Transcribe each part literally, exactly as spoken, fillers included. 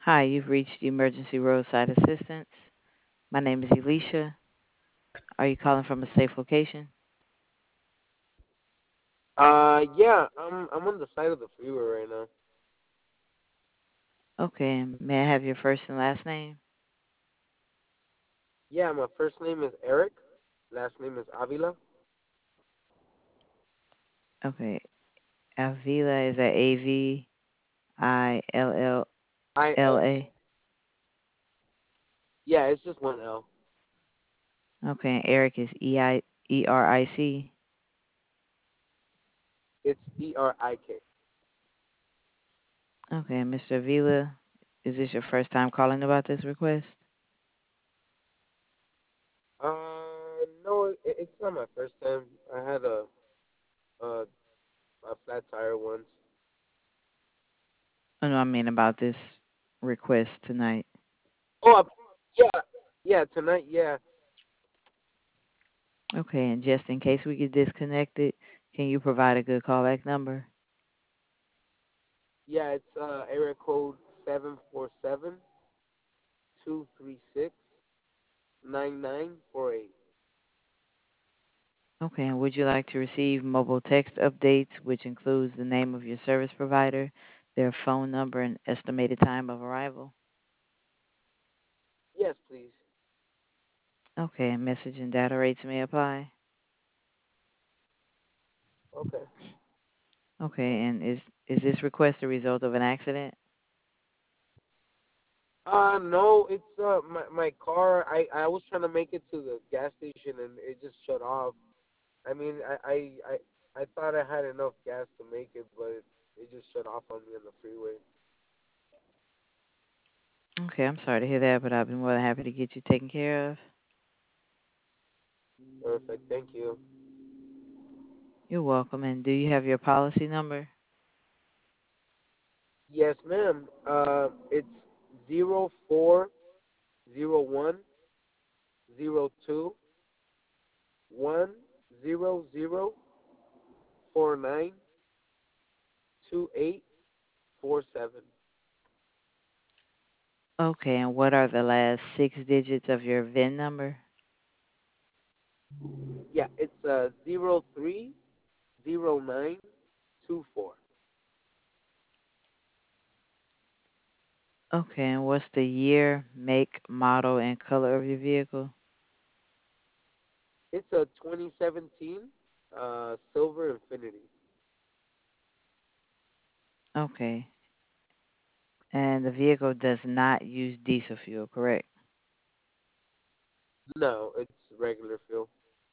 Hi, you've reached Emergency Roadside Assistance. My name is Elisha. Are you calling from a safe location? Uh, yeah, I'm I'm on the side of the freeway right now. Okay, and may I have your first and last name? Yeah, my first name is Eric, last name is Avila. Okay, Avila is that A V I L L I L L. A? Yeah, it's just one L. Okay, and Eric is E I E R I C. It's E R I K. Okay, and mister Avila, is this your first time calling about this request? Uh, no, it, it's not my first time. I had a a a flat tire once. Oh, no, I mean about this request tonight. Oh, I, yeah, yeah. Tonight, yeah, Okay, and just in case we get disconnected, can you provide a good callback number? yeah. It's uh area code seven four seven two three six nine nine four eight. Okay, and would you like to receive mobile text updates, which includes the name of your service provider, their phone number, and estimated time of arrival? Yes, please. Okay, and message and data rates may apply. Okay. Okay, and is is this request a result of an accident? Uh no, it's uh my my car. I I was trying to make it to the gas station and it just shut off. I mean, I I I, I thought I had enough gas to make it, but it, it just shut off on me on the freeway. Okay, I'm sorry to hear that, but I've been more than happy to get you taken care of. Perfect. Thank you. You're welcome. And do you have your policy number? Yes, ma'am. Uh, it's zero four zero one zero two one zero zero four nine two eight four seven. Okay, and what are the last six digits of your V I N number? Yeah, it's uh zero three zero nine two four. Okay, and what's the year, make, model, and color of your vehicle? It's a twenty seventeen uh, Silver Infinity. Okay, and the vehicle does not use diesel fuel, correct? No, it's regular fuel.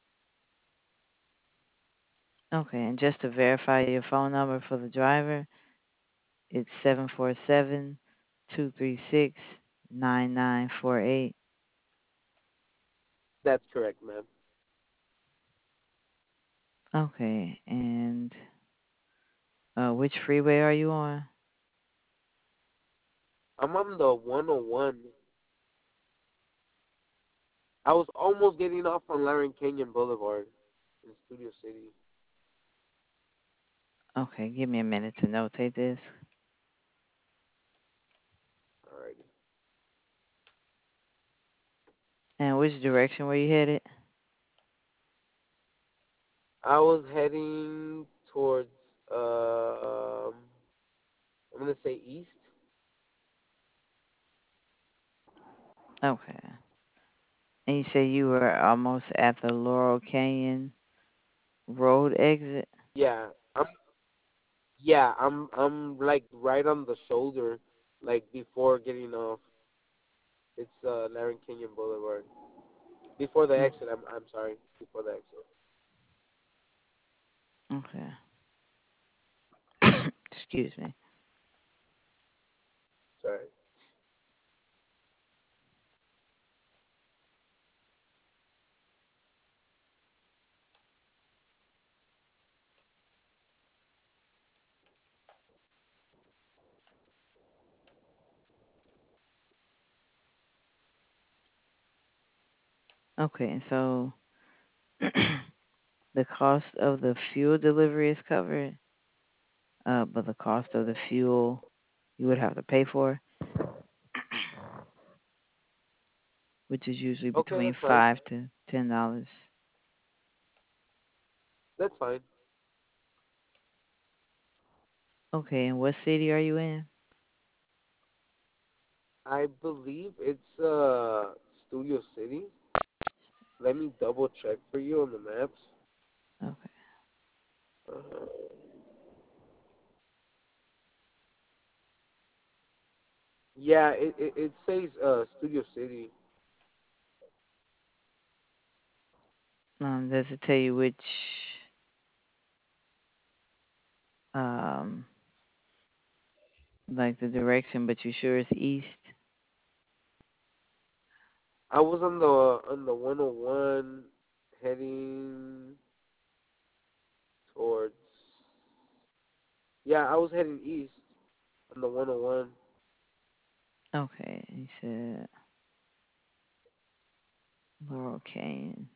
Okay, and just to verify your phone number for the driver, it's seven four seven two three six nine nine four eight. That's correct, ma'am. Okay, and uh, which freeway are you on? I'm on the one oh one. I was almost getting off on Laren Canyon Boulevard in Studio City. Okay, give me a minute to notate this. Alrighty. And which direction were you headed? I was heading towards, uh, um, I'm going to say east. Okay. And you say you were almost at the Laurel Canyon Road exit? Yeah, I'm, yeah, I'm, I'm like right on the shoulder, like before getting off. It's, uh, Laren Canyon Boulevard. Before the Mm, exit, I'm, I'm sorry. Before the exit. okay. Excuse me. Sorry. Okay, and so the cost of the fuel delivery is covered, uh, but the cost of the fuel you would have to pay for. which is usually Okay, between that's fine. five to ten dollars. That's fine. Okay, and what city are you in? I believe it's uh Studio City. Let me double check for you on the maps. Okay. Uh, yeah, it, it, it says uh Studio City. Um, does it tell you which um like the direction, but you sure it's east? I was on the on the one oh one heading towards. Yeah, I was heading east on the one oh one. Okay, he said Laurel Canyon.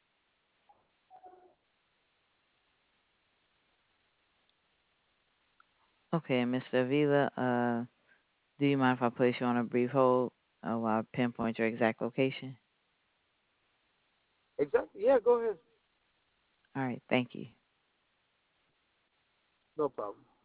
Okay, mister Avila, uh, do you mind if I place you on a brief hold uh, while I pinpoint your exact location? Exactly. Yeah, go ahead. All right, thank you. No problem.